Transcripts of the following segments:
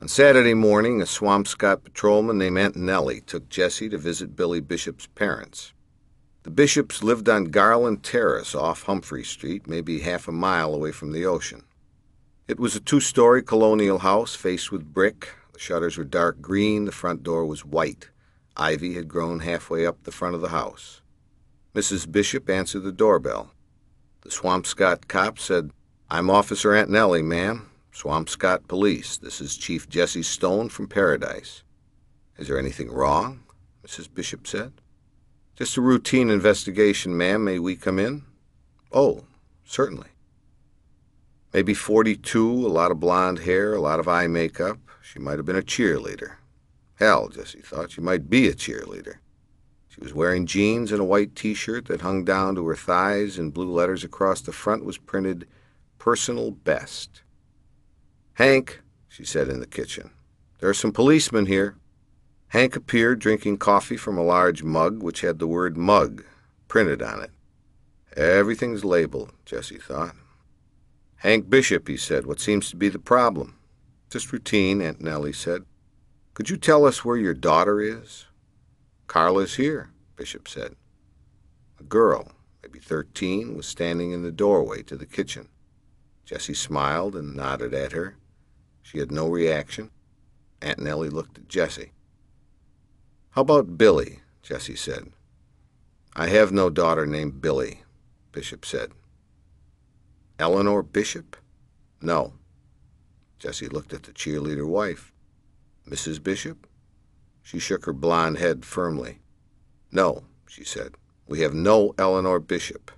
On Saturday morning, a Swampscott patrolman named Antonelli took Jesse to visit Billy Bishop's parents. The Bishops lived on Garland Terrace off Humphrey Street, maybe half a mile away from the ocean. It was a two-story colonial house faced with brick. The shutters were dark green, the front door was white. Ivy had grown halfway up the front of the house. Mrs. Bishop answered the doorbell. The Swampscott cop said, "I'm Officer Antonelli, ma'am. Swampscott Police. This is Chief Jesse Stone from Paradise." "Is there anything wrong?" Mrs. Bishop said. "Just a routine investigation, ma'am. May we come in?" "Oh, certainly." Maybe 42, a lot of blonde hair, a lot of eye makeup. She might have been a cheerleader. Hell, Jesse thought, she might be a cheerleader. She was wearing jeans and a white T-shirt that hung down to her thighs. In blue letters across the front was printed, "Personal Best." "Hank," she said in the kitchen, "there are some policemen here." Hank appeared, drinking coffee from a large mug which had the word "mug" printed on it. Everything's labeled, Jesse thought. "Hank Bishop," he said, "what seems to be the problem?" "Just routine," Antonelli said. "Could you tell us where your daughter is?" "Carla's here," Bishop said. A girl, maybe 13, was standing in the doorway to the kitchen. Jesse smiled and nodded at her. She had no reaction. Antonelli looked at Jesse. "How about Billy?" Jesse said. "I have no daughter named Billy," Bishop said. "Eleanor Bishop?" "No." Jesse looked at the cheerleader wife. "Mrs. Bishop?" She shook her blonde head firmly. "No," she said. "We have no Eleanor Bishop."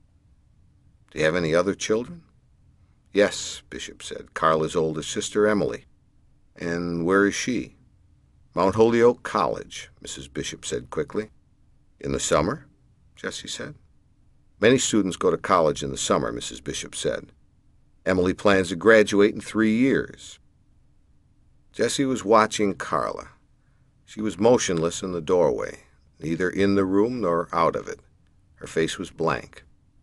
"Do you have any other children?" "Yes," Bishop said. "Carla's oldest sister, Emily." "And where is she?" "Mount Holyoke College," Mrs. Bishop said quickly. "In the summer?" Jesse said. "Many students go to college in the summer," Mrs. Bishop said. "Emily plans to graduate in 3 years." Jesse was watching Carla. She was motionless in the doorway, neither in the room nor out of it. Her face was blank.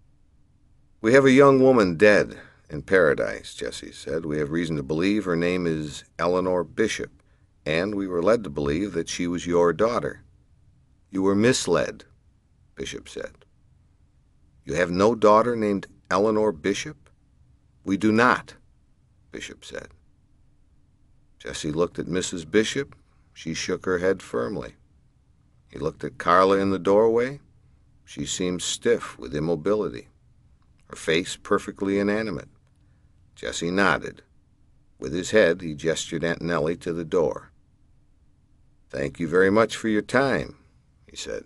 "We have a young woman dead in Paradise," Jesse said. "We have reason to believe her name is Eleanor Bishop, and we were led to believe that she was your daughter." "You were misled," Bishop said. "You have no daughter named Eleanor Bishop?" "We do not," Bishop said. Jesse looked at Mrs. Bishop. She shook her head firmly. He looked at Carla in the doorway. She seemed stiff with immobility, her face perfectly inanimate. Jesse nodded. With his head, he gestured Antonelli to the door. "Thank you very much for your time," he said.